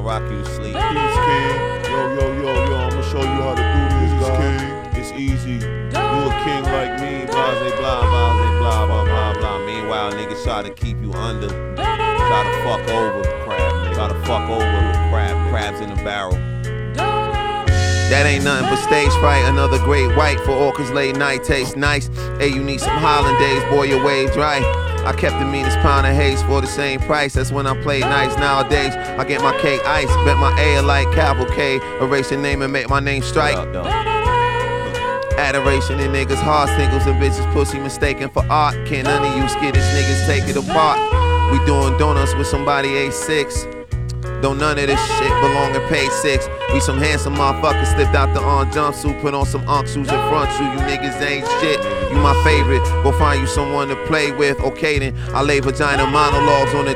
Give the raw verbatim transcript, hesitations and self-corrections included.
rock you to sleep. Peace, king. Yo, yo, yo, yo, I'ma show you how to do this, God. King. It's easy. You a king like me, Blase, blah, blase, blah, blah, blah, blah. Meanwhile, niggas try to keep you under. Try to fuck over crab, nigga. Try to fuck over crab, crabs in the barrel. That ain't nothing but stage fright. Another great white for all cause late night tastes nice. Hey, you need some hollandaise, boy, your waves right. I kept the meanest pound of haze for the same price. That's when I play nice. Nowadays, I get my cake ice. Bet my A like cavalcade. Erase your name and make my name strike. Adoration in niggas' heart singles and bitches pussy mistaken for art. Can't none of you skittish niggas take it apart. We doing donuts with somebody A six. Don't none of this shit belong in page six. We some handsome motherfuckers slipped out the on jumpsuit, put on some unk shoes in front shoe. You niggas ain't shit. You my favorite. Go find you someone to play with. Okay then, I lay vagina monologues on the